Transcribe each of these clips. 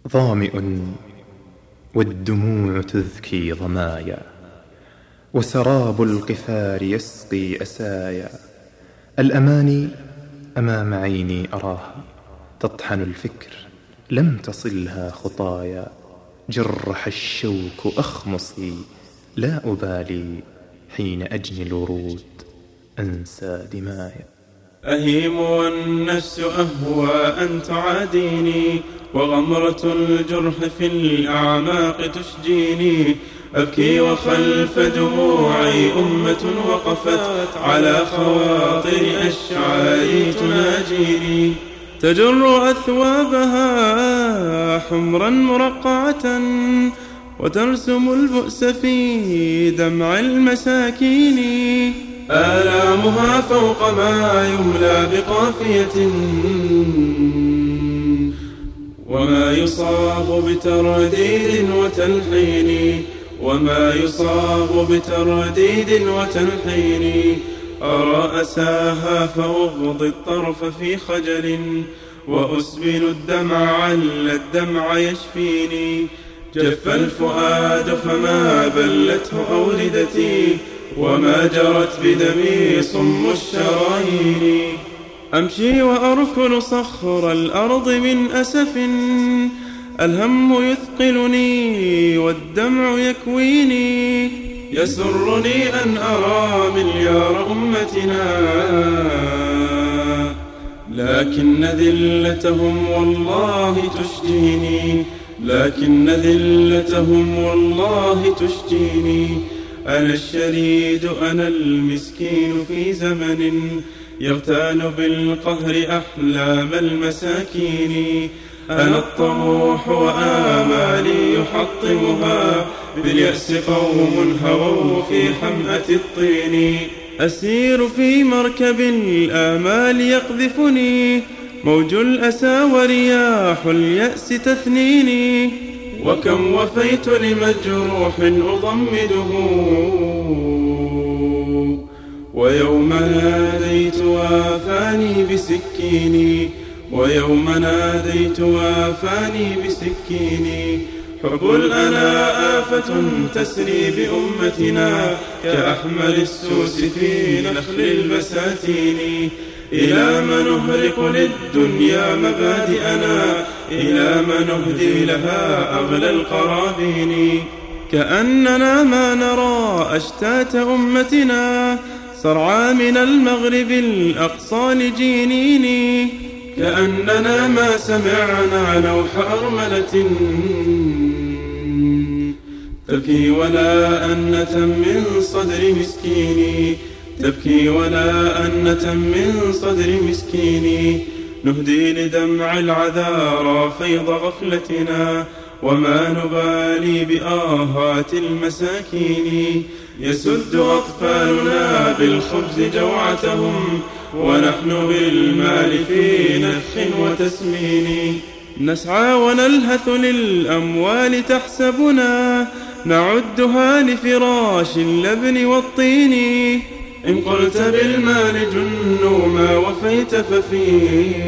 ظامئ والدموع تذكي ظمايا، وسراب القفار يسقي أسايا. الأماني أمام عيني أراها، تطحن الفكر لم تصلها خطايا. جرح الشوك أخمصي لا أبالي، حين أجني الورود أنسى دمايا. أهيم والنفس أهوى أن تعاديني، وغمرة الجرح في الأعماق تشجيني. أبكي وخلف دموعي أمة وقفت على خواطر أشعاري تناجيني. تجر أثوابها حمرا مرقعة، وترسم البؤس في دمع المساكين. آلامها فوق ما يملى بقافية، وما يصاب بترديد وتلحين. وما يصاب بترديد وتلحين. أرى أساها فأغضي الطرف في خجل، وأسبل الدمع عل الدمع يشفيني. جف الفؤاد فما بلته أوردتي، وما جرت بدمي صم الشرايين. أمشي وأركل صخر الأرض من أسف، الهم يثقلني والدمع يكويني. يسرني أن أرى مليار أمتنا، لكن ذلتهم والله تشجيني. لكن ذلتهم والله تشجيني. أنا الشريد أنا المسكين في زمن يغتال بالقهر أحلام المساكين. أنا الطموح وآمالي يحطمها، باليأس قوم هووا في حمأة الطين. أسير في مركب الآمال يقذفني، موج الأسى ورياح اليأس تثنيني. وكم وفيت لمجروح أضمده، ويوم ناديت وافاني بسكيني. ويوم ناديت وافاني بسكيني. حب الأنا آفة تسري بأمتنا، كأحمل السوس في نخل البساتين. إلى ما نهرق للدنيا مبادئنا، إلى ما نهدي لها أغلى القرابين. كأننا ما نرى أشتات أمتنا، صرعى من المغرب الأقصى لجينين. كأننا ما سمعنا نوح أرملة تبكي ولا أنة من صدر مسكين. تبكي ولا أنة من صدر مسكين. نهدي لدمع العذارى فيض غفلتنا، وما نبالي بآهات المساكين. يسد أطفالنا بالخبز جوعتهم، ونحن بالمال في نفخ وتسمين. نسعى ونلهث للأموال تحسبنا، نعدها لفراش اللبن والطين. إن قلت بالمال جنوا ما وفيت، ففي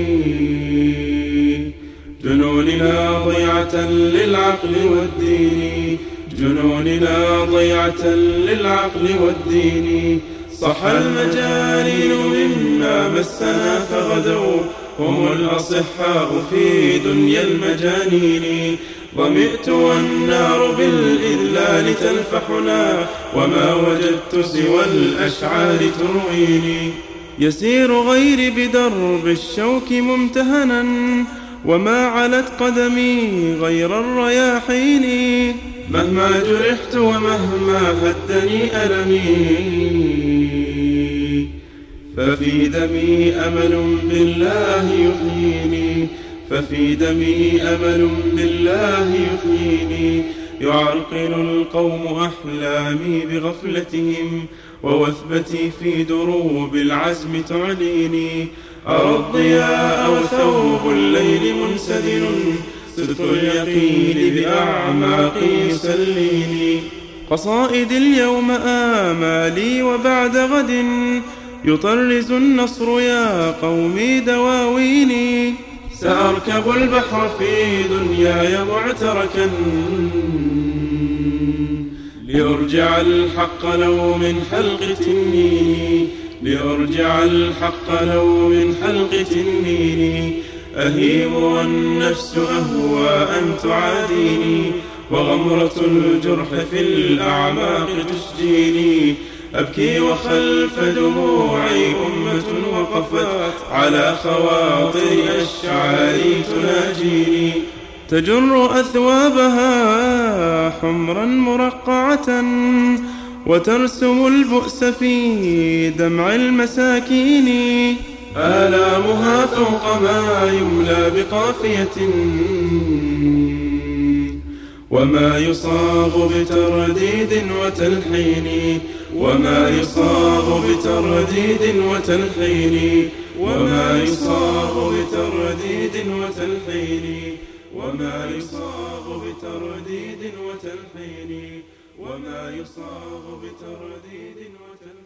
جنوننا ضيعة للعقل والدين. جنوننا ضيعة للعقل والدين. صح المجانين مما مسنا فغدوا، هم الأصحاء في دنيا المجانين. ظمئت والنار بالإذلال تلفحنا، وما وجدت سوى الأشعار ترويني. يسير غيري بدرب الشوك ممتهنا، وما علت قدمي غير الرياحين. مهما جرحت ومهما هدني ألمي، ففي دمي أمل بالله يحييني. ففي دمي أمل بالله يحييني. يعرقل القوم أحلامي بغفلتهم، ووثبتي في دروب العزم تعليني. أرى الضياء وثوب الليل منسدل، صدق اليقين بأعماقي يسليني. قصائد اليوم آمالي، وبعد غد يطرز النصر يا قومي دواويني. سأركب البحر في دنياي معتركا لأرجع الحق لو من حلق تنيني، لأرجع الحق لو من حلق تنيني. أهيم والنفس أهوى أن تعاديني، وغمرة الجرح في الأعماق تشجيني. أبكي وخلف دموعي أمة وقفت على خواطر أشعاري تناجيني. تجر أثوابها حمرا مرقعة وترسم البؤس في دمع المساكين. آلامها فوق ما يملى بقافية، وما يصاغ بترديد وتلحين، وما يصاغ بترديد وتلحين، وما يصاغ بترديد وتلحين، وما يصاغ بترديد وتلحين، وما يصاغ بترديد وتلحين.